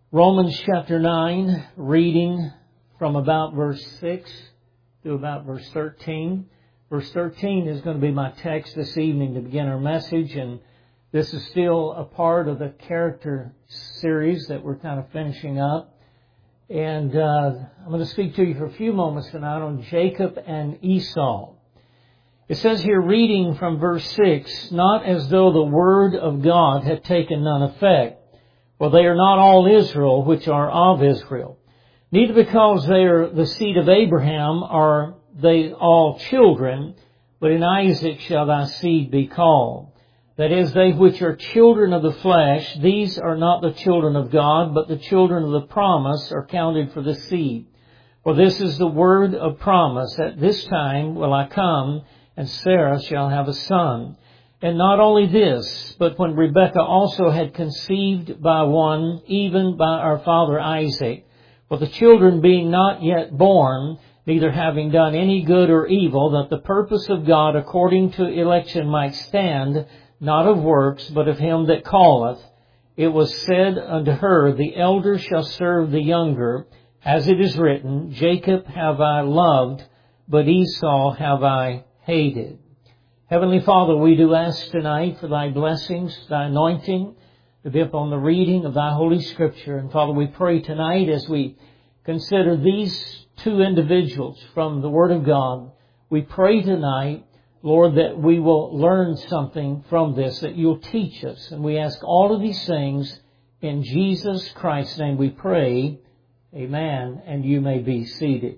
Romans chapter 9, reading from about verse 6 to about verse 13. Verse 13 is going to be my text this evening to begin our message, and this is still a part of the character series that we're kind of finishing up. And I'm going to speak to you for a few moments tonight on Jacob and Esau. It says here, reading from verse 6, not as though the word of God had taken none effect. For they are not all Israel which are of Israel. Neither because they are the seed of Abraham are they all children, but in Isaac shall thy seed be called. That is, they which are children of the flesh, these are not the children of God, but the children of the promise are counted for the seed. For this is the word of promise, at this time will I come, and Sarah shall have a son. And not only this, but when Rebekah also had conceived by one, even by our father Isaac, for the children being not yet born, neither having done any good or evil, that the purpose of God according to election might stand, not of works, but of him that calleth, it was said unto her, the elder shall serve the younger, as it is written, Jacob have I loved, but Esau have I hated. Heavenly Father, we do ask tonight for Thy blessings, Thy anointing to be upon the reading of Thy Holy Scripture. And Father, we pray tonight as we consider these two individuals from the Word of God, we pray tonight, Lord, that we will learn something from this, that You'll teach us. And we ask all of these things in Jesus Christ's name we pray. Amen. And you may be seated.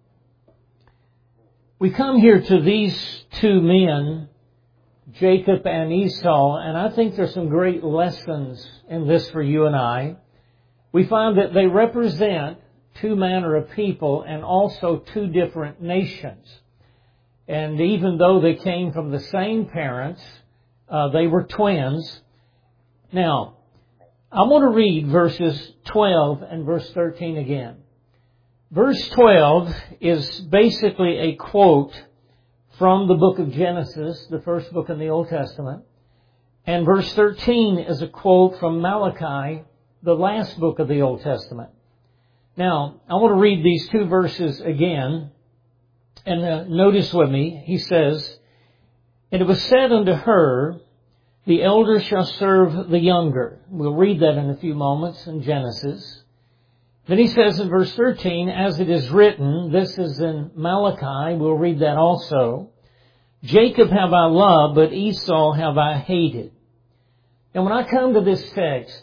We come here to these two men, Jacob and Esau, and I think there's some great lessons in this for you and I. We find that they represent two manner of people and also two different nations. And even though they came from the same parents, they were twins. Now, I want to read verses 12 and verse 13 again. Verse 12 is basically a quote from the book of Genesis, the first book in the Old Testament. And verse 13 is a quote from Malachi, the last book of the Old Testament. Now, I want to read these two verses again. And notice with me, he says, and it was said unto her, the elder shall serve the younger. We'll read that in a few moments in Genesis. Then he says in verse 13, as it is written, this is in Malachi, we'll read that also, Jacob have I loved, but Esau have I hated. And when I come to this text,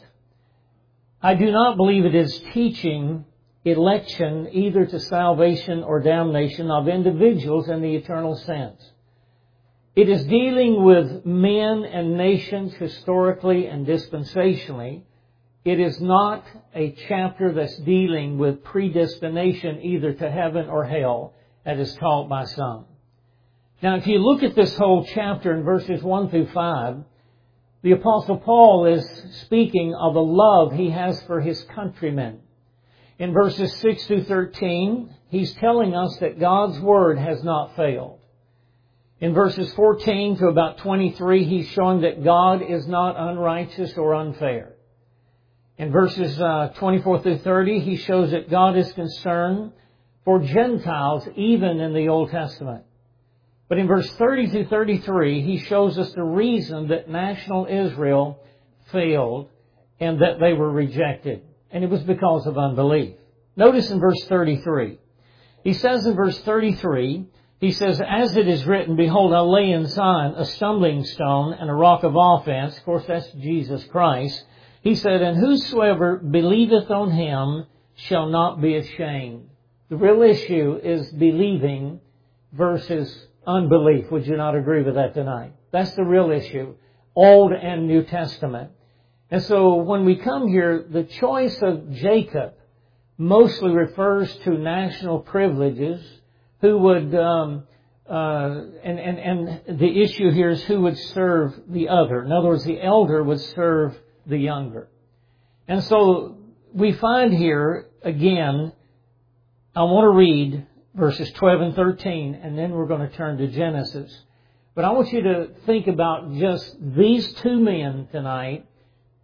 I do not believe it is teaching election either to salvation or damnation of individuals in the eternal sense. It is dealing with men and nations historically and dispensationally. It is not a chapter that's dealing with predestination either to heaven or hell, as is taught by some. Now, if you look at this whole chapter in verses 1 through 5, the Apostle Paul is speaking of the love he has for his countrymen. In verses 6 through 13, he's telling us that God's Word has not failed. In verses 14 to about 23, he's showing that God is not unrighteous or unfair. In verses 24 through 30, he shows that God is concerned for Gentiles even in the Old Testament. But in verse 30 through 33, he shows us the reason that national Israel failed and that they were rejected. And it was because of unbelief. Notice in verse 33. He says in verse 33, he says, as it is written, behold, I lay in Zion a stumbling stone and a rock of offense. Of course, that's Jesus Christ. He said, and whosoever believeth on him shall not be ashamed. The real issue is believing versus unbelief. Would you not agree with that tonight? That's the real issue, Old and New Testament. And so when we come here, the choice of Jacob mostly refers to national privileges, who would, and the issue here is who would serve the other. In other words, the elder would serve the younger. And so we find here, again, I want to read verses 12 and 13, and then we're going to turn to Genesis. But I want you to think about just these two men tonight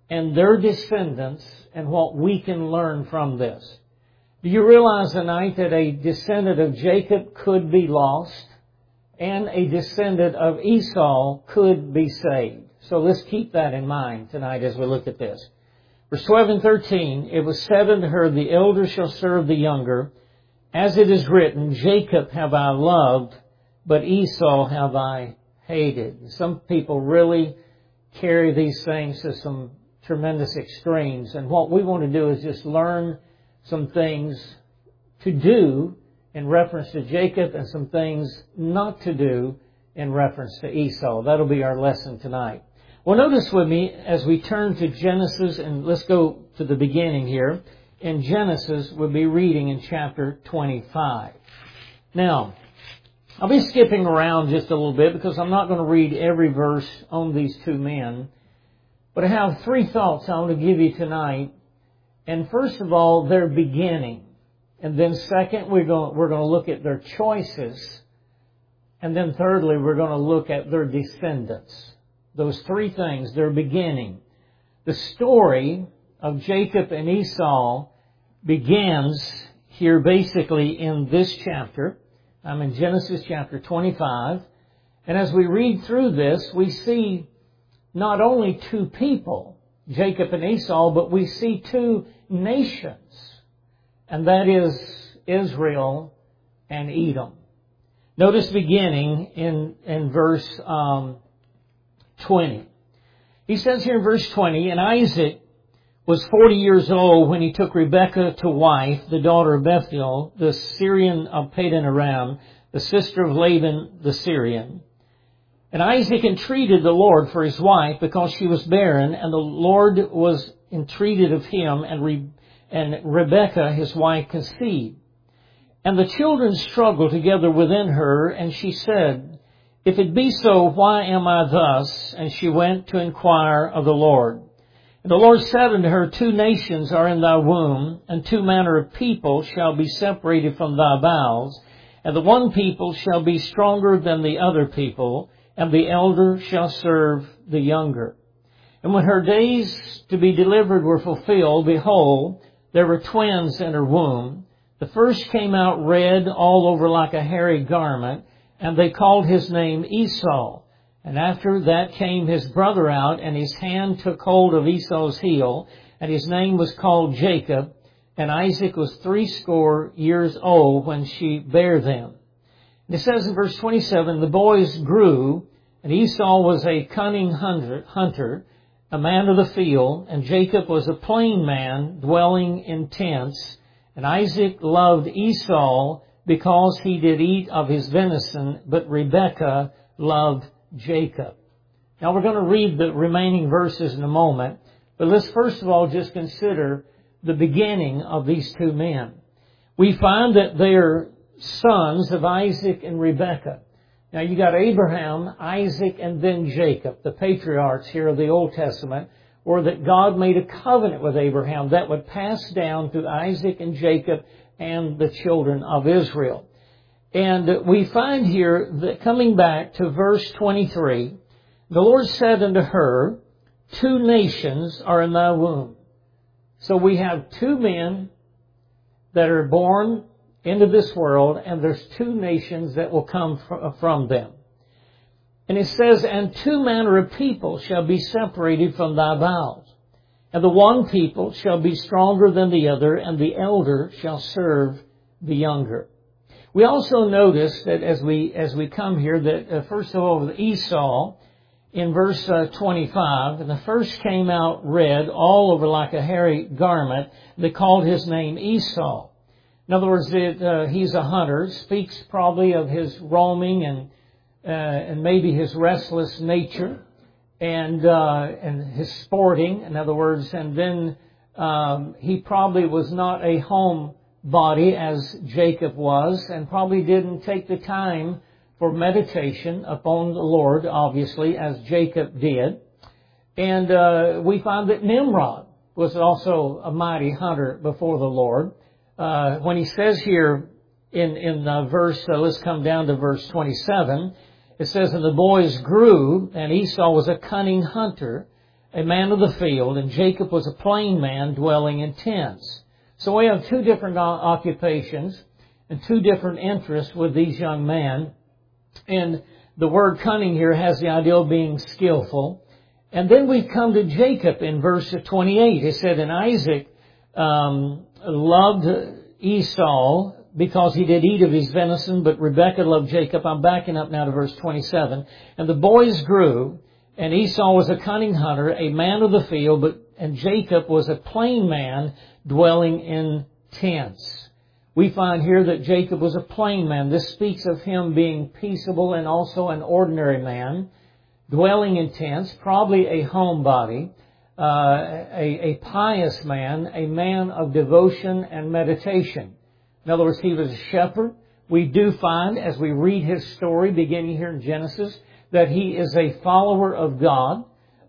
and their descendants and what we can learn from this. Do you realize tonight that a descendant of Jacob could be lost and a descendant of Esau could be saved? So let's keep that in mind tonight as we look at this. Verse 12 and 13, it was said unto her, the elder shall serve the younger. As it is written, Jacob have I loved, but Esau have I hated. Some people really carry these things to some tremendous extremes. And what we want to do is just learn some things to do in reference to Jacob and some things not to do in reference to Esau. That'll be our lesson tonight. Well, notice with me as we turn to Genesis, and let's go to the beginning here. In Genesis, we'll be reading in chapter 25. Now, I'll be skipping around just a little bit because I'm not going to read every verse on these two men. But I have three thoughts I want to give you tonight. And first of all, their beginning. And then second, we're going to look at their choices. And then thirdly, we're going to look at their descendants. Those three things, their beginning. The story of Jacob and Esau begins here basically in this chapter. I'm in Genesis chapter 25. And as we read through this, we see not only two people, Jacob and Esau, but we see two nations. And that is Israel and Edom. Notice beginning in verse 20. He says here in verse 20, and Isaac was 40 years old when he took Rebekah to wife, the daughter of Bethuel, the Syrian of Padan Aram, the sister of Laban the Syrian. And Isaac entreated the Lord for his wife because she was barren, and the Lord was entreated of him, and Rebekah, his wife, conceived. And the children struggled together within her, and she said, if it be so, why am I thus? And she went to inquire of the Lord. And the Lord said unto her, two nations are in thy womb, and two manner of people shall be separated from thy bowels. And the one people shall be stronger than the other people, and the elder shall serve the younger. And when her days to be delivered were fulfilled, behold, there were twins in her womb. The first came out red all over like a hairy garment, and they called his name Esau. And after that came his brother out, and his hand took hold of Esau's heel, and his name was called Jacob. And Isaac was 80 years old when she bare them. And it says in verse 27, the boys grew, and Esau was a cunning hunter, a man of the field, and Jacob was a plain man, dwelling in tents. And Isaac loved Esau because he did eat of his venison, but Rebekah loved Jacob. Now we're going to read the remaining verses in a moment, but let's first of all just consider the beginning of these two men. We find that they're sons of Isaac and Rebekah. Now you got Abraham, Isaac, and then Jacob, the patriarchs here of the Old Testament, or that God made a covenant with Abraham that would pass down through Isaac and Jacob and the children of Israel. And we find here that coming back to verse 23, the Lord said unto her, two nations are in thy womb. So we have two men that are born into this world, and there's two nations that will come from them. And it says, and two manner of people shall be separated from thy bowels. And the one people shall be stronger than the other, and the elder shall serve the younger. We also notice that as we come here, that first of all, with Esau, in verse 25, and the first came out red all over like a hairy garment. They called his name Esau. In other words, he's a hunter, speaks probably of his roaming and maybe his restless nature and his sporting, in other words. And then he probably was not a homebody as Jacob was, and probably didn't take the time for meditation upon the Lord, obviously, as Jacob did. And we find that Nimrod was also a mighty hunter before the Lord. When he says here in verse, let's come down to verse 27, it says, and the boys grew, and Esau was a cunning hunter, a man of the field, and Jacob was a plain man dwelling in tents. So we have two different occupations and two different interests with these young men. And the word cunning here has the idea of being skillful. And then we come to Jacob in verse 28. It said, and Isaac loved Esau because he did eat of his venison, but Rebekah loved Jacob. I'm backing up now to verse 27. And the boys grew, and Esau was a cunning hunter, a man of the field, and Jacob was a plain man dwelling in tents. We find here that Jacob was a plain man. This speaks of him being peaceable and also an ordinary man, dwelling in tents, probably a homebody, a pious man, a man of devotion and meditation. In other words, he was a shepherd. We do find, as we read his story beginning here in Genesis, that he is a follower of God.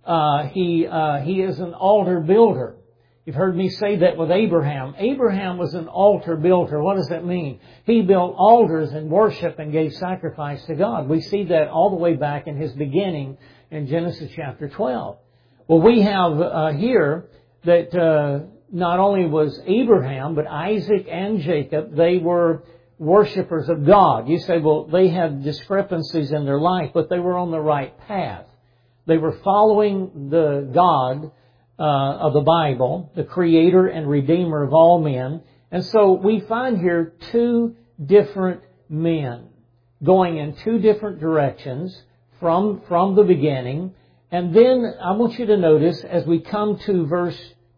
He is an altar builder. You've heard me say that with Abraham. Abraham was an altar builder. What does that mean? He built altars and worship and gave sacrifice to God. We see that all the way back in his beginning in Genesis chapter 12. Well, we have here that not only was Abraham, but Isaac and Jacob, they were worshipers of God. You say, well, they had discrepancies in their life, but they were on the right path. They were following the God of the Bible, the Creator and Redeemer of all men. And so we find here two different men going in two different directions from the beginning. And then I want you to notice as we come to verse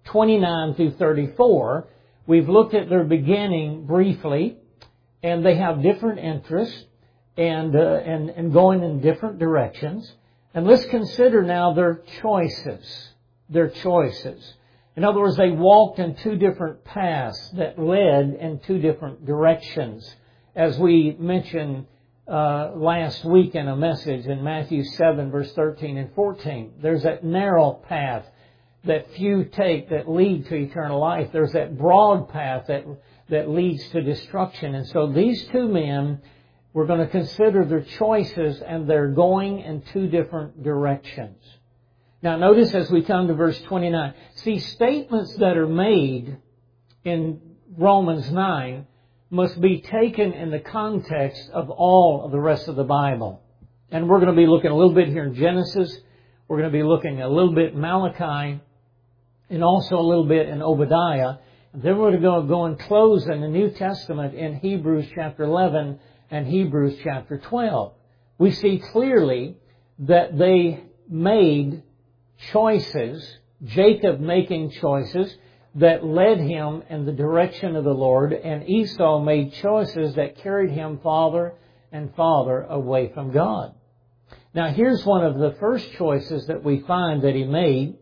29 through 34, we've looked at their beginning briefly, and they have different interests and going in different directions. And let's consider now their choices. Their choices. In other words, they walked in two different paths that led in two different directions. As we mentioned last week in a message in Matthew 7, verse 13 and 14, there's that narrow path that few take that lead to eternal life. There's that broad path that leads to destruction. And so these two men, we're going to consider their choices, and they're going in two different directions. Now notice as we come to verse 29, see, statements that are made in Romans 9 must be taken in the context of all of the rest of the Bible. And we're going to be looking a little bit here in Genesis. We're going to be looking a little bit in Malachi and also a little bit in Obadiah. And then we're going to go and close in the New Testament in Hebrews chapter 11 and Hebrews chapter 12. We see clearly that they made choices, Jacob making choices that led him in the direction of the Lord, and Esau made choices that carried him farther and farther away from God. Now here's one of the first choices that we find that he made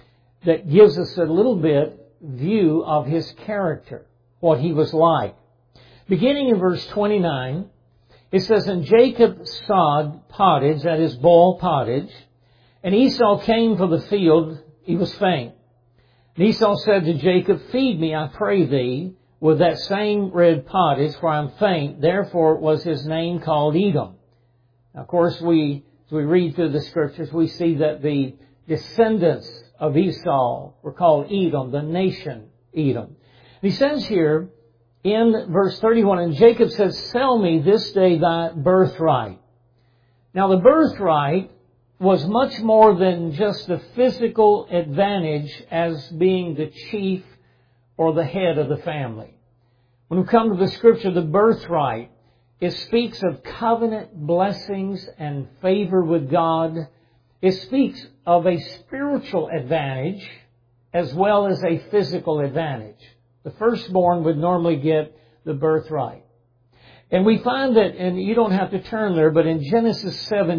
that gives us a little bit view of his character, what he was like. Beginning in verse 29, it says, and Jacob sowed pottage, that is boiled pottage, and Esau came for the field, he was faint. And Esau said to Jacob, feed me, I pray thee, with that same red pottage, for I am faint. Therefore was his name called Edom. Now, of course, as we read through the Scriptures, we see that the descendants of Esau were called Edom, the nation Edom. And he says here in verse 31, and Jacob says, sell me this day thy birthright. Now, the birthright was much more than just the physical advantage as being the chief or the head of the family. When we come to the Scripture, the birthright, it speaks of covenant blessings and favor with God. It speaks of a spiritual advantage as well as a physical advantage. The firstborn would normally get the birthright. And we find that, and you don't have to turn there, but in Genesis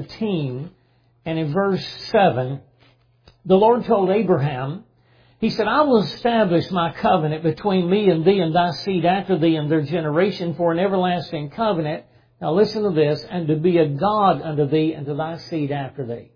17, and in verse 7, the Lord told Abraham, He said, I will establish my covenant between me and thee and thy seed after thee and their generation for an everlasting covenant. Now listen to this, and to be a God unto thee and to thy seed after thee.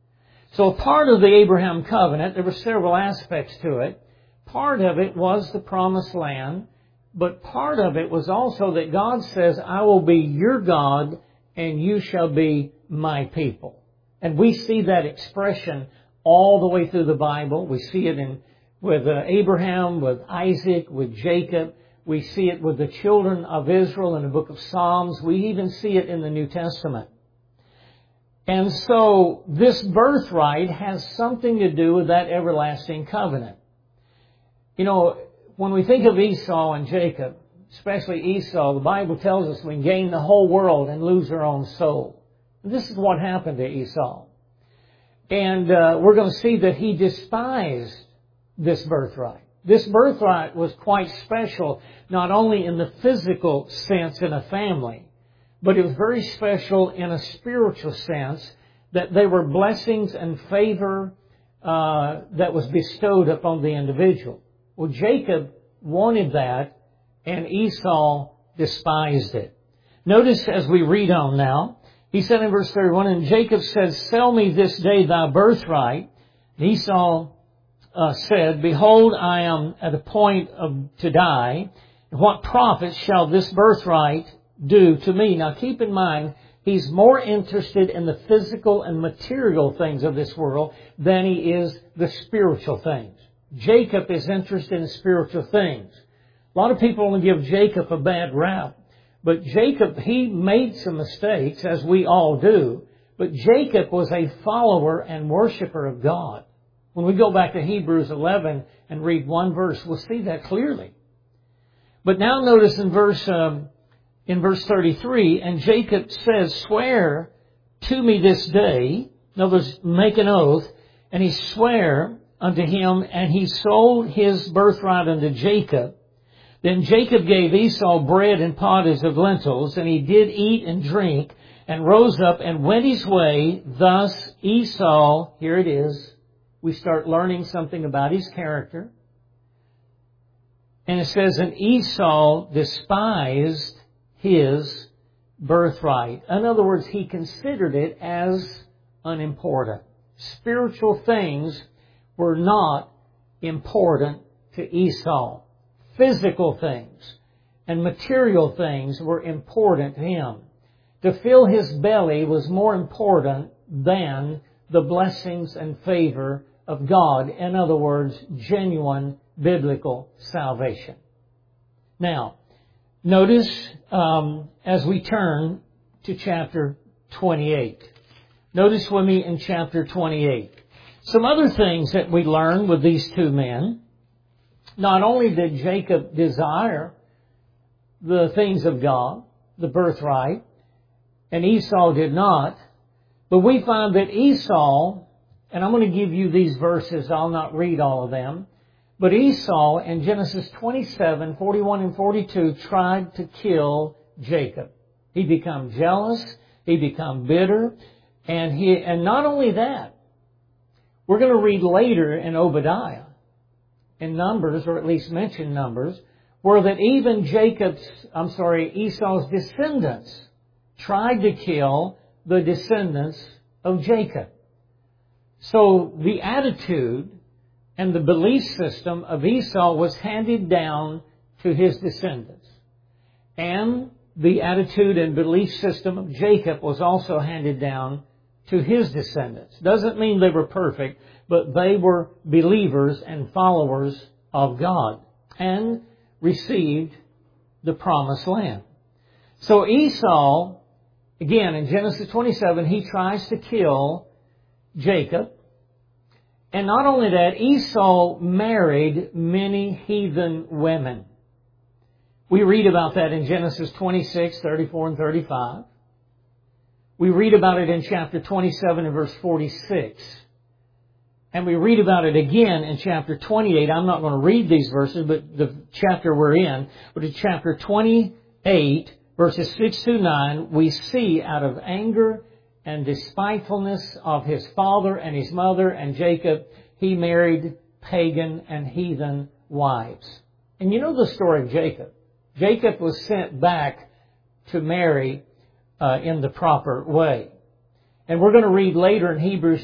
So a part of the Abraham covenant, there were several aspects to it. Part of it was the promised land, but part of it was also that God says, I will be your God and you shall be my people. And we see that expression all the way through the Bible. We see it with Abraham, with Isaac, with Jacob. We see it with the children of Israel in the book of Psalms. We even see it in the New Testament. And so this birthright has something to do with that everlasting covenant. You know, when we think of Esau and Jacob, especially Esau, the Bible tells us we gain the whole world and lose our own soul. This is what happened to Esau. And we're going to see that he despised this birthright. This birthright was quite special, not only in the physical sense in a family, but it was very special in a spiritual sense, that they were blessings and favor that was bestowed upon the individual. Well, Jacob wanted that, and Esau despised it. Notice as we read on now, he said in verse 31, and Jacob said, sell me this day thy birthright. And Esau said, behold, I am at a point to die. What profit shall this birthright do to me? Now keep in mind, he's more interested in the physical and material things of this world than he is the spiritual things. Jacob is interested in spiritual things. A lot of people only give Jacob a bad rap. But Jacob, he made some mistakes, as we all do. But Jacob was a follower and worshiper of God. When we go back to Hebrews 11 and read one verse, we'll see that clearly. But now notice in verse 33, and Jacob says, swear to me this day. In other words, make an oath. And he sware unto him, and he sold his birthright unto Jacob. Then Jacob gave Esau bread and pottage of lentils, and he did eat and drink, and rose up and went his way. Thus Esau, here it is, we start learning something about his character. And it says, and Esau despised his birthright. In other words, he considered it as unimportant. Spiritual things were not important to Esau. Physical things and material things were important to him. To fill his belly was more important than the blessings and favor of God. In other words, genuine biblical salvation. Now, notice as we turn to chapter 28. Notice with me in chapter 28. Some other things that we learn with these two men. Not only did Jacob desire the things of God, the birthright, and Esau did not, but we find that Esau, and I'm going to give you these verses, I'll not read all of them, but Esau in Genesis 27, 41 and 42 tried to kill Jacob. He became jealous, he became bitter, and not only that, we're going to read later in Obadiah, in Numbers, or at least mention Numbers, where that even Esau's descendants tried to kill the descendants of Jacob. So the attitude and the belief system of Esau was handed down to his descendants. And the attitude and belief system of Jacob was also handed down to his descendants. Doesn't mean they were perfect, but they were believers and followers of God and received the promised land. So Esau, again in Genesis 27, he tries to kill Jacob. And not only that, Esau married many heathen women. We read about that in Genesis 26, 34 and 35. We read about it in chapter 27 and verse 46. And we read about it again in chapter 28. I'm not going to read these verses, but the chapter we're in. But in chapter 28, verses 6 through 9, we see out of anger and despitefulness of his father and his mother and Jacob, he married pagan and heathen wives. And you know the story of Jacob. Jacob was sent back to marry in the proper way. And we're going to read later in Hebrews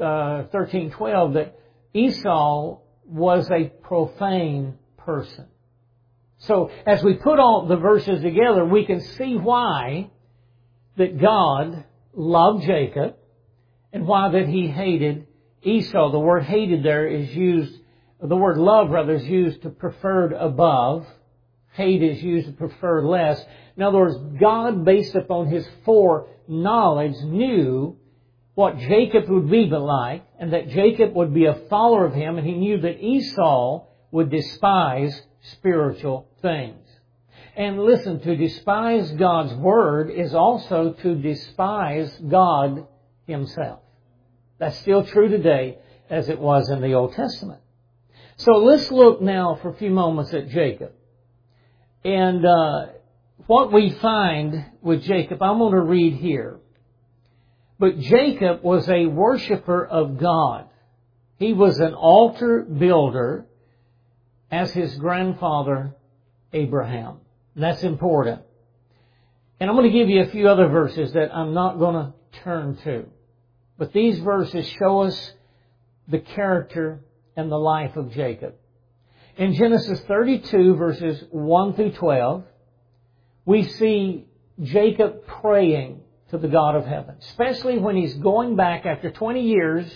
13:12 that Esau was a profane person. So as we put all the verses together, we can see why that God loved Jacob and why that he hated Esau. The word hated there is used, the word love rather is used to preferred above. Hate is used to prefer less. In other words, God, based upon His foreknowledge, knew what Jacob would be like, and that Jacob would be a follower of him, and He knew that Esau would despise spiritual things. And listen, to despise God's Word is also to despise God Himself. That's still true today as it was in the Old Testament. So let's look now for a few moments at Jacob. And what we find with Jacob, I'm going to read here. But Jacob was a worshiper of God. He was an altar builder as his grandfather Abraham. That's important. And I'm going to give you a few other verses that I'm not going to turn to. But these verses show us the character and the life of Jacob. In Genesis 32, verses 1 through 12, we see Jacob praying to the God of heaven, especially when he's going back after 20 years,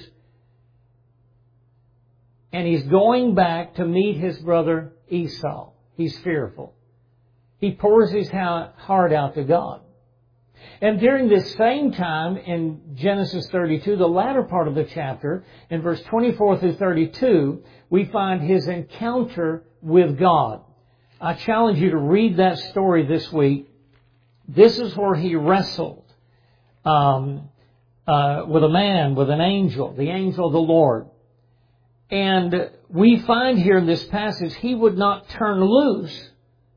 and he's going back to meet his brother Esau. He's fearful. He pours his heart out to God. And during this same time in Genesis 32, the latter part of the chapter, in verse 24 through 32, we find his encounter with God. I challenge you to read that story this week. This is where he wrestled with a man, with an angel, the angel of the Lord. And we find here in this passage, he would not turn loose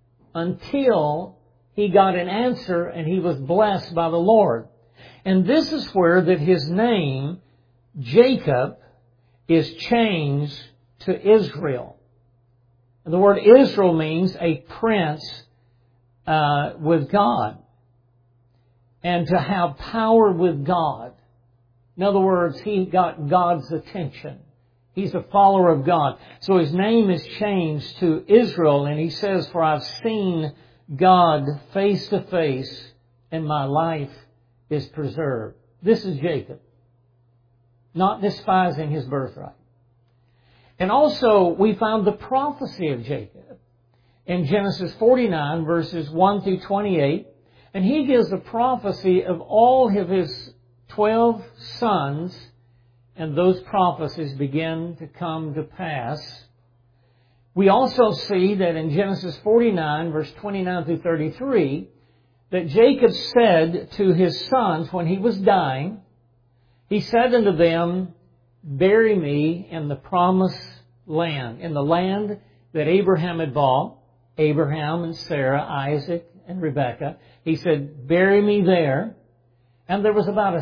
until he got an answer and he was blessed by the Lord. And this is where that his name, Jacob, is changed to Israel. And the word Israel means a prince with God. And to have power with God. In other words, he got God's attention. He's a follower of God. So his name is changed to Israel. And he says, for I've seen God face to face, and my life is preserved. This is Jacob. Not despising his birthright. And also, we found the prophecy of Jacob in Genesis 49, verses 1 through 28. And he gives a prophecy of all of his 12 sons, and those prophecies begin to come to pass. We also see that in Genesis 49, verse 29 through 33, that Jacob said to his sons when he was dying, he said unto them, bury me in the promised land, in the land that Abraham had bought, Abraham and Sarah, Isaac and Rebekah. He said, bury me there. And there was about a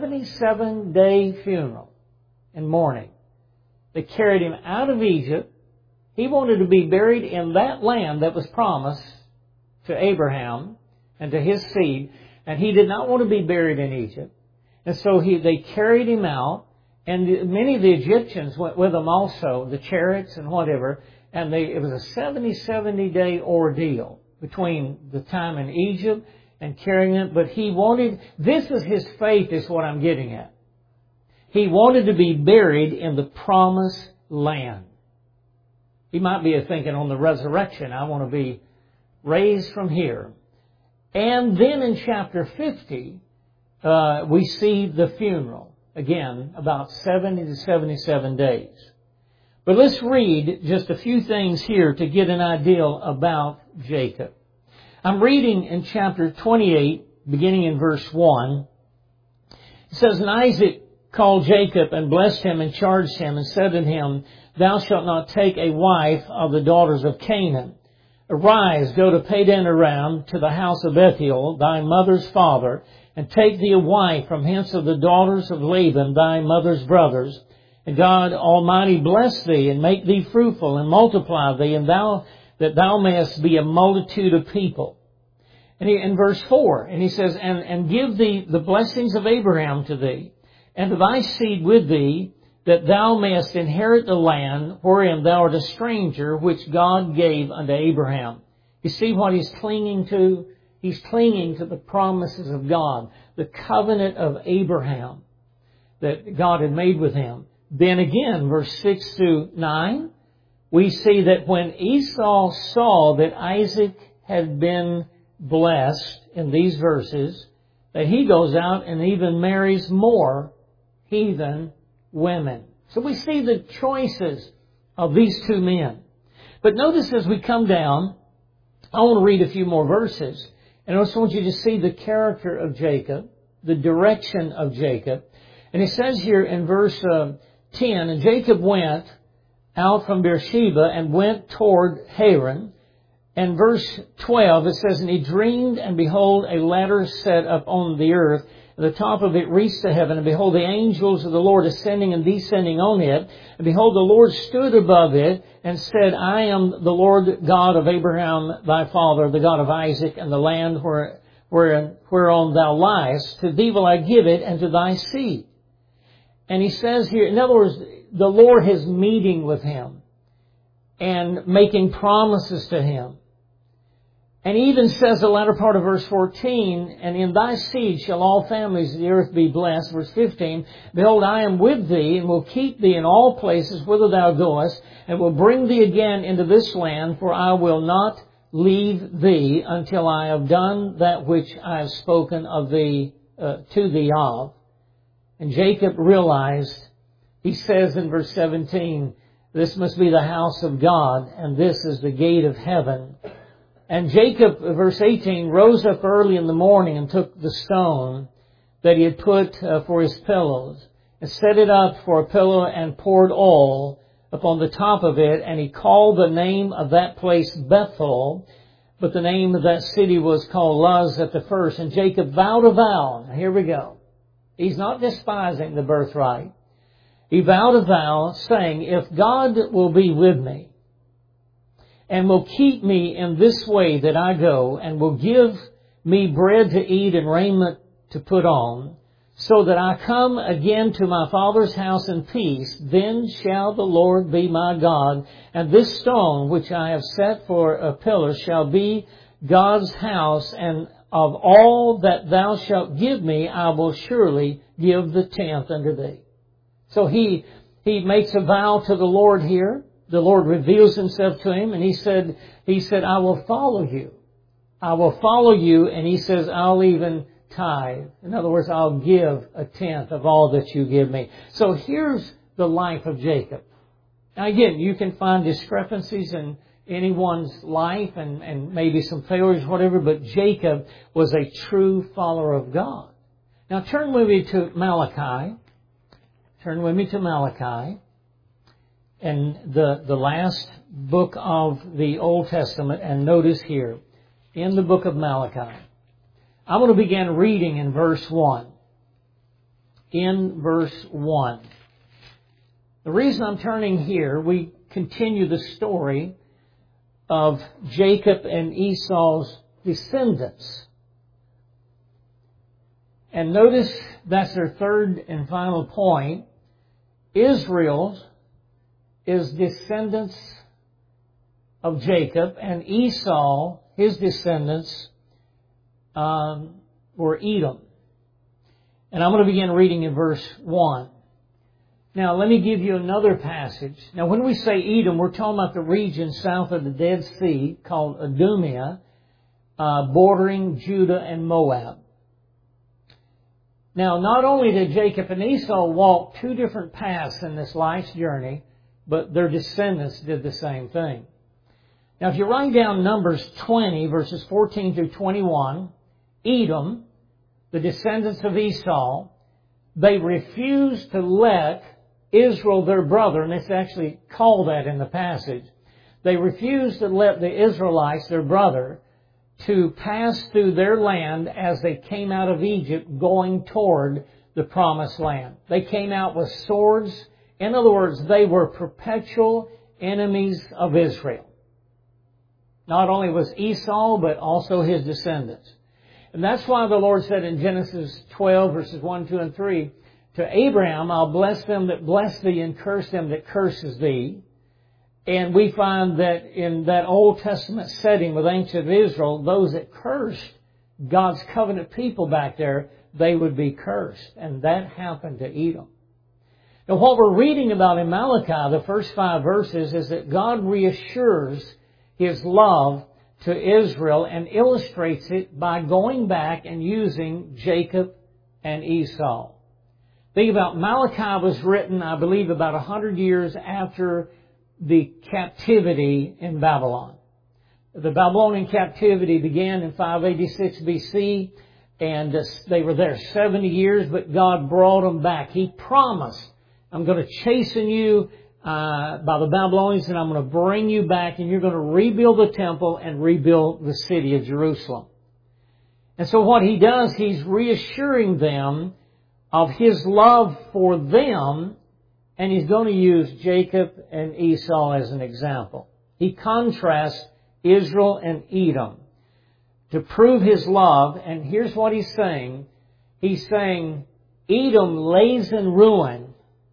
77-day funeral and mourning. They carried him out of Egypt. He wanted to be buried in that land that was promised to Abraham and to his seed. And he did not want to be buried in Egypt. And so they carried him out. And many of the Egyptians went with him also, the chariots and whatever. And it was a 70-day ordeal between the time in Egypt and carrying it. But he wanted, this is his faith is what I'm getting at. He wanted to be buried in the promised land. He might be thinking on the resurrection, I want to be raised from here. And then in chapter 50, we see the funeral. Again, about 70 to 77 days. But let's read just a few things here to get an idea about Jacob. I'm reading in chapter 28, beginning in verse 1. It says, and Isaac called Jacob and blessed him and charged him and said unto him, thou shalt not take a wife of the daughters of Canaan. Arise, go to Padan Aram, to the house of Bethuel, thy mother's father, and take thee a wife from hence of the daughters of Laban, thy mother's brothers. And God Almighty bless thee, and make thee fruitful, and multiply thee, and that thou mayest be a multitude of people. And in verse 4, and he says, and give thee the blessings of Abraham to thee, and to thy seed with thee, that thou mayest inherit the land wherein thou art a stranger, which God gave unto Abraham. You see what he's clinging to? He's clinging to the promises of God, the covenant of Abraham that God had made with him. Then again, verse 6 through 9, we see that when Esau saw that Isaac had been blessed in these verses, that he goes out and even marries more heathen women. So we see the choices of these two men. But notice as we come down, I want to read a few more verses. And I just want you to see the character of Jacob, the direction of Jacob. And it says here in verse 10, and Jacob went out from Beersheba and went toward Haran. And verse 12, it says, and he dreamed, and behold, a ladder set up on the earth. And the top of it reached to heaven. And behold, the angels of the Lord ascending and descending on it. And behold, the Lord stood above it and said, I am the Lord God of Abraham thy father, the God of Isaac, and the land whereon thou liest. To thee will I give it, and to thy seed. And he says here, in other words, the Lord is meeting with him and making promises to him. And he even says the latter part of verse 14, and in thy seed shall all families of the earth be blessed. Verse 15, behold, I am with thee, and will keep thee in all places whither thou goest, and will bring thee again into this land, for I will not leave thee until I have done that which I have spoken of thee to thee of. And Jacob realized, he says in verse 17, this must be the house of God, and this is the gate of heaven. And Jacob, verse 18, rose up early in the morning and took the stone that he had put for his pillows, and set it up for a pillow, and poured oil upon the top of it. And he called the name of that place Bethel, but the name of that city was called Luz at the first. And Jacob vowed a vow. Now, here we go. He's not despising the birthright. He vowed a vow, saying, if God will be with me, and will keep me in this way that I go, and will give me bread to eat and raiment to put on, so that I come again to my father's house in peace, then shall the Lord be my God, and this stone which I have set for a pillar shall be God's house, and of all that thou shalt give me, I will surely give the tenth unto thee. So he makes a vow to the Lord here. The Lord reveals himself to him, and he said, I will follow you. I will follow you, and he says, I'll even tithe. In other words, I'll give a tenth of all that you give me. So here's the life of Jacob. Now again, you can find discrepancies in anyone's life and maybe some failures, whatever, but Jacob was a true follower of God. Now turn with me to Malachi. Turn with me to Malachi. And the last book of the Old Testament, and notice here, in the book of Malachi, I'm going to begin reading in verse 1. In verse 1. The reason I'm turning here, we continue the story of Jacob and Esau's descendants. And notice that's their third and final point. Israel's is descendants of Jacob, and Esau, his descendants, were Edom. And I'm going to begin reading in verse 1. Now, let me give you another passage. Now, when we say Edom, we're talking about the region south of the Dead Sea called Idumea, bordering Judah and Moab. Now, not only did Jacob and Esau walk two different paths in this life's journey, but their descendants did the same thing. Now, if you write down Numbers 20, verses 14 through 21, Edom, the descendants of Esau, they refused to let Israel, their brother, and it's actually called that in the passage, they refused to let the Israelites, their brother, to pass through their land as they came out of Egypt going toward the promised land. They came out with swords. In other words, they were perpetual enemies of Israel. Not only was Esau, but also his descendants. And that's why the Lord said in Genesis 12, verses 1, 2, and 3, to Abraham, I'll bless them that bless thee and curse them that curses thee. And we find that in that Old Testament setting with ancient Israel, those that cursed God's covenant people back there, they would be cursed. And that happened to Edom. Now what we're reading about in Malachi, the first 5 verses, is that God reassures His love to Israel and illustrates it by going back and using Jacob and Esau. Think about Malachi was written, I believe, about 100 years after the captivity in Babylon. The Babylonian captivity began in 586 BC, and they were there 70 years, but God brought them back. He promised, I'm going to chasten you by the Babylonians, and I'm going to bring you back, and you're going to rebuild the temple and rebuild the city of Jerusalem. And so what He does, He's reassuring them of His love for them, and He's going to use Jacob and Esau as an example. He contrasts Israel and Edom to prove His love, and here's what He's saying. He's saying, Edom lays in ruin,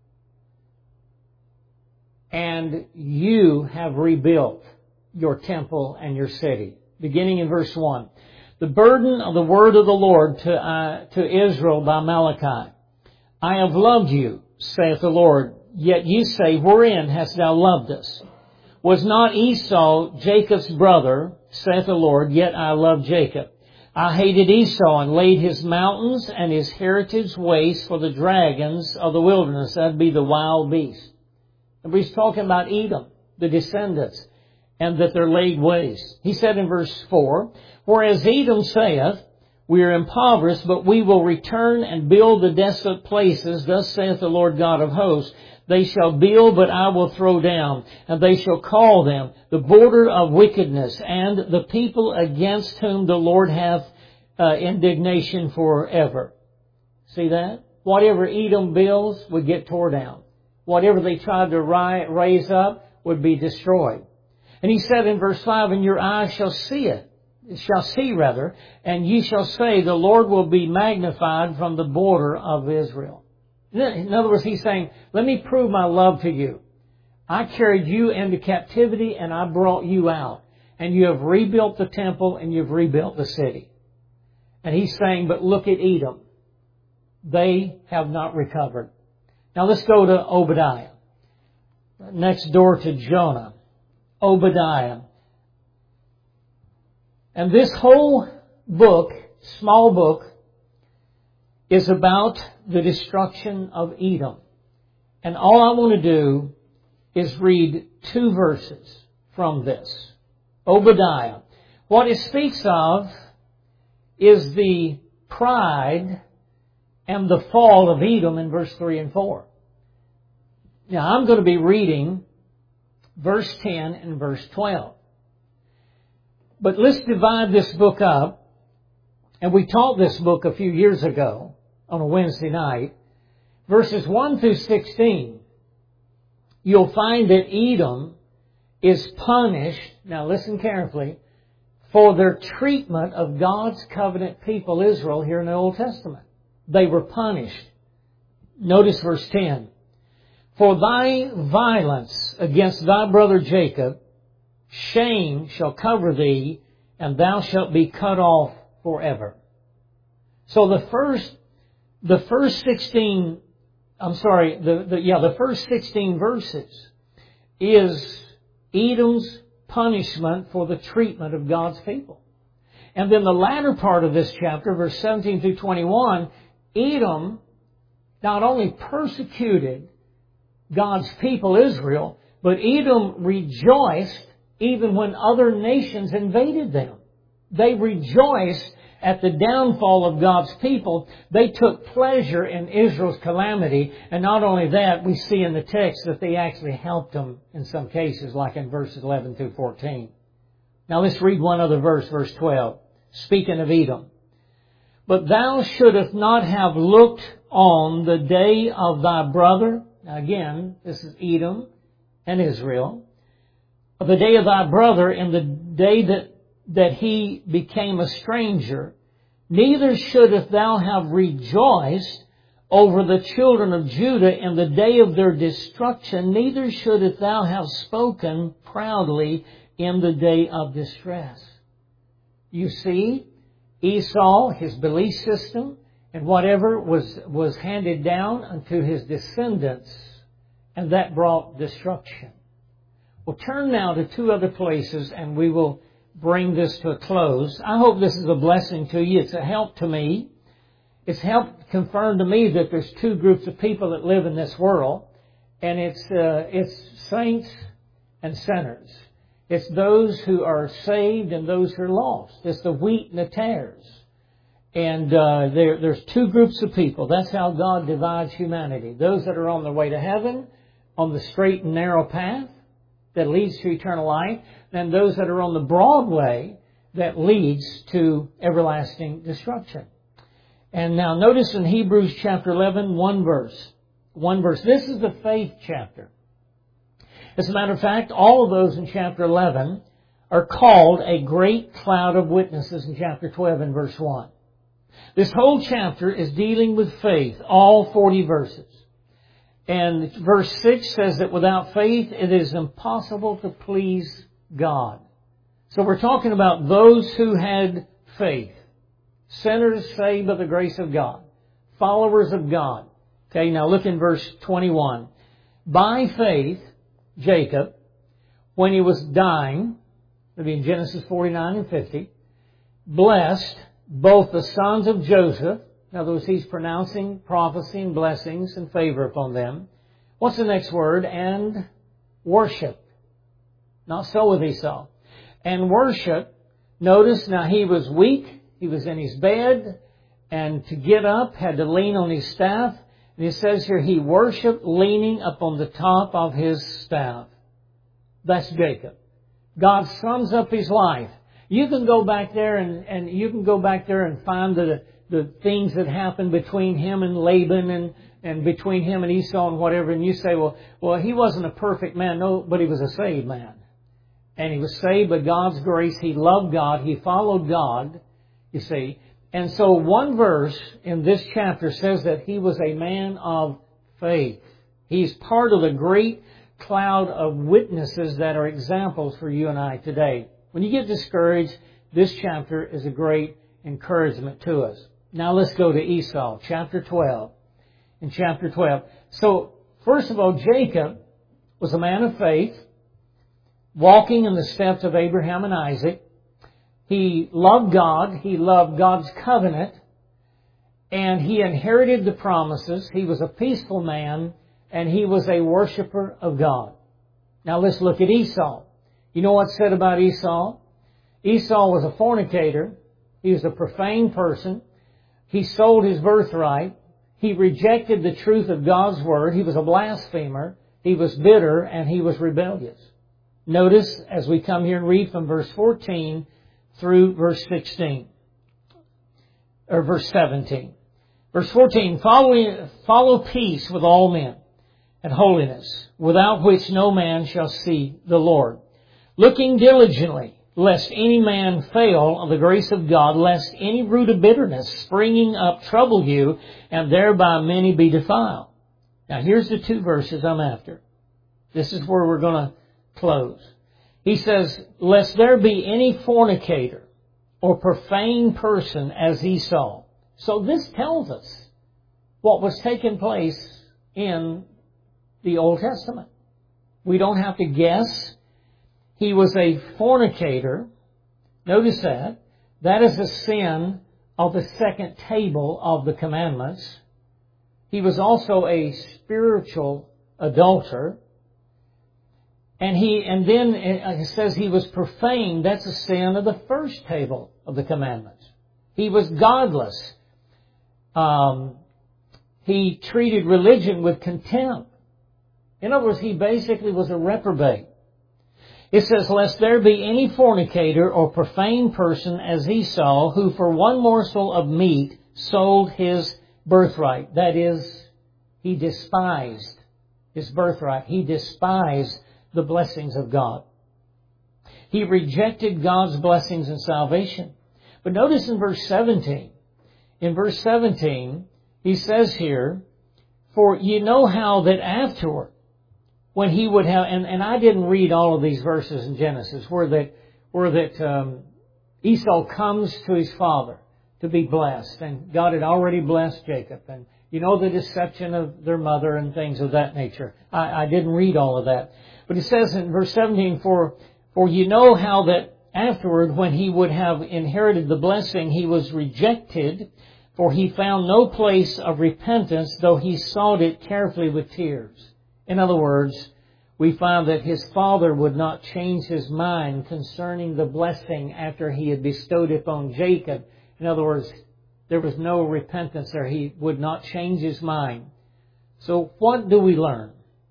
and you have rebuilt your temple and your city. Beginning in verse 1. The burden of the word of the Lord to Israel by Malachi. I have loved you, saith the Lord, yet you say, wherein hast thou loved us? Was not Esau Jacob's brother, saith the Lord, yet I loved Jacob. I hated Esau and laid his mountains and his heritage waste for the dragons of the wilderness. That'd be the wild beasts. And he's talking about Edom, the descendants, and that they're laid waste. He said in verse 4, whereas Edom saith, we are impoverished, but we will return and build the desolate places. Thus saith the Lord God of hosts, they shall build, but I will throw down, and they shall call them the border of wickedness, and the people against whom the Lord hath indignation forever. See that? Whatever Edom builds would get tore down. Whatever they tried to raise up would be destroyed. And he said in verse 5, and your eyes shall see, and ye shall say, the Lord will be magnified from the border of Israel. In other words, he's saying, let me prove my love to you. I carried you into captivity and I brought you out. And you have rebuilt the temple and you've rebuilt the city. And he's saying, but look at Edom. They have not recovered. Now let's go to Obadiah. Next door to Jonah. Obadiah. And this whole book, small book, is about the destruction of Edom. And all I want to do is read 2 verses from this. Obadiah. What it speaks of is the pride and the fall of Edom in verse 3 and 4. Now I'm going to be reading verse 10 and verse 12. But let's divide this book up. And we taught this book a few years ago on a Wednesday night. Verses 1 through 16, you'll find that Edom is punished, now listen carefully, for their treatment of God's covenant people Israel here in the Old Testament. They were punished. Notice verse 10. For thy violence against thy brother Jacob, shame shall cover thee, and thou shalt be cut off forever. So the first 16 verses is Edom's punishment for the treatment of God's people. And then the latter part of this chapter, verse 17 through 21, Edom not only persecuted God's people Israel, but Edom rejoiced even when other nations invaded them. They rejoiced at the downfall of God's people. They took pleasure in Israel's calamity. And not only that, we see in the text that they actually helped them in some cases, like in verses 11 through 14. Now let's read one other verse, verse 12. Speaking of Edom. But thou shouldest not have looked on the day of thy brother. Now again, this is Edom and Israel. The day of thy brother, in the day that he became a stranger, neither shouldest thou have rejoiced over the children of Judah in the day of their destruction, neither shouldest thou have spoken proudly in the day of distress. You see, Esau, his belief system, and whatever was handed down unto his descendants and that brought destruction. We'll turn now to two other places, and we will bring this to a close. I hope this is a blessing to you. It's a help to me. It's helped confirm to me that there's two groups of people that live in this world, and it's saints and sinners. It's those who are saved and those who are lost. It's the wheat and the tares. And there's two groups of people. That's how God divides humanity. Those that are on the way to heaven, on the straight and narrow path that leads to eternal life, and those that are on the broad way that leads to everlasting destruction. And now notice in Hebrews chapter 11, one verse. This is the faith chapter. As a matter of fact, all of those in chapter 11 are called a great cloud of witnesses in chapter 12 and verse 1. This whole chapter is dealing with faith, all 40 verses. And verse 6 says that without faith it is impossible to please God. So we're talking about those who had faith. Sinners saved by the grace of God. Followers of God. Okay, now look in verse 21. By faith, Jacob, when he was dying, it'll be in Genesis 49 and 50, blessed both the sons of Joseph. In other words, he's pronouncing prophecy and blessings and favor upon them. What's the next word? And worship. Not so with Esau. And worship. Notice now he was weak. He was in his bed. And to get up had to lean on his staff. And it says here he worshiped leaning upon the top of his staff. That's Jacob. God sums up his life. You can go back there and you can go back there and find the things that happened between him and Laban and between him and Esau and whatever. And you say, well, he wasn't a perfect man. No, but he was a saved man. And he was saved by God's grace. He loved God. He followed God, you see. And so one verse in this chapter says that he was a man of faith. He's part of the great cloud of witnesses that are examples for you and I today. When you get discouraged, this chapter is a great encouragement to us. Now let's go to Esau, chapter 12. In chapter 12. So, first of all, Jacob was a man of faith, walking in the steps of Abraham and Isaac. He loved God. He loved God's covenant. And he inherited the promises. He was a peaceful man. And he was a worshiper of God. Now let's look at Esau. You know what's said about Esau? Esau was a fornicator. He was a profane person. He sold his birthright. He rejected the truth of God's word. He was a blasphemer. He was bitter and he was rebellious. Notice as we come here and read from verse 14 through verse 16. Or verse 17. Verse 14, follow peace with all men and holiness, without which no man shall see the Lord. Looking diligently, lest any man fail of the grace of God, lest any root of bitterness springing up trouble you, and thereby many be defiled. Now here's the two verses I'm after. This is where we're going to close. He says, lest there be any fornicator or profane person as Esau. So this tells us what was taking place in the Old Testament. We don't have to guess. He was a fornicator. Notice that. That is a sin of the second table of the commandments. He was also a spiritual adulterer. And then it says he was profane. That's a sin of the first table of the commandments. He was godless. He treated religion with contempt. In other words, he basically was a reprobate. It says, lest there be any fornicator or profane person as Esau, who for one morsel of meat sold his birthright. That is, he despised his birthright. He despised the blessings of God. He rejected God's blessings and salvation. But notice in verse 17. In verse 17, he says here, for you know how that afterward, when he would have, and I didn't read all of these verses in Genesis, where that Esau comes to his father to be blessed, and God had already blessed Jacob, You know the deception of their mother and things of that nature. I didn't read all of that. But it says in verse 17, For you know how that afterward, when he would have inherited the blessing, he was rejected, for he found no place of repentance, though he sought it carefully with tears. In other words, we find that his father would not change his mind concerning the blessing after he had bestowed it upon Jacob. In other words, there was no repentance there. He would not change his mind. So what do we learn?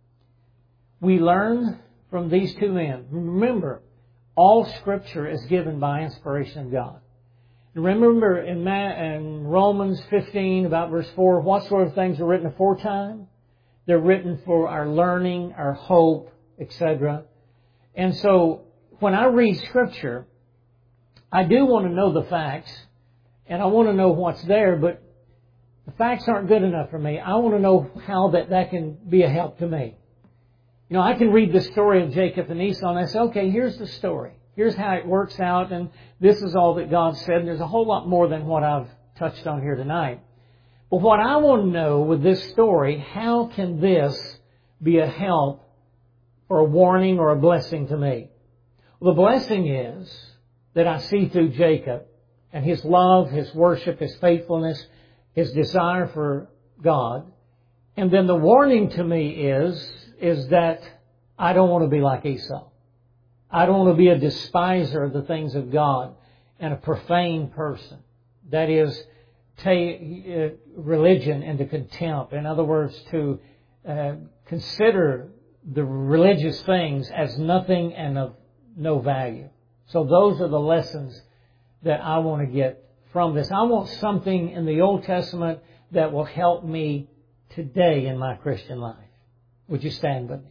We learn from these two men. Remember, all Scripture is given by inspiration of God. Remember in Romans 15, about verse 4, what sort of things are written aforetime? They're written for our learning, our hope, etc. And so, when I read Scripture, I do want to know the facts, and I want to know what's there, but the facts aren't good enough for me. I want to know how that can be a help to me. You know, I can read the story of Jacob and Esau, and I say, okay, here's the story. Here's how it works out, and this is all that God said, and there's a whole lot more than what I've touched on here tonight. But what I want to know with this story, how can this be a help or a warning or a blessing to me? Well, the blessing is that I see through Jacob and his love, his worship, his faithfulness, his desire for God. And then the warning to me is that I don't want to be like Esau. I don't want to be a despiser of the things of God and a profane person. That is, take religion into contempt. In other words, to consider the religious things as nothing and of no value. So those are the lessons that I want to get from this. I want something in the Old Testament that will help me today in my Christian life. Would you stand with me?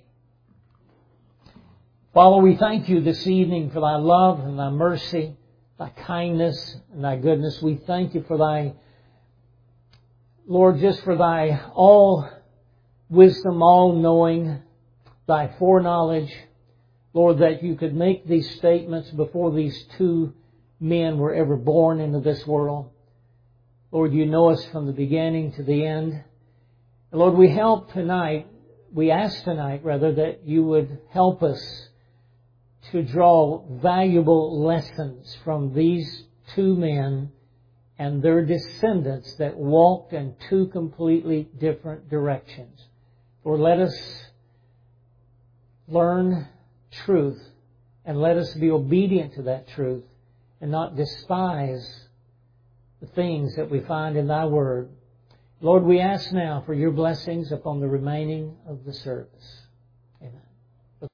Father, we thank you this evening for thy love and thy mercy, thy kindness and thy goodness. We thank you for thy, Lord, just for thy all wisdom, all knowing, thy foreknowledge. Lord, that you could make these statements before these two men were ever born into this world. Lord, you know us from the beginning to the end. And Lord, we ask tonight, that you would help us to draw valuable lessons from these two men and their descendants that walked in two completely different directions. Lord, let us learn truth and let us be obedient to that truth and not despise the things that we find in thy word. Lord, we ask now for your blessings upon the remaining of the service.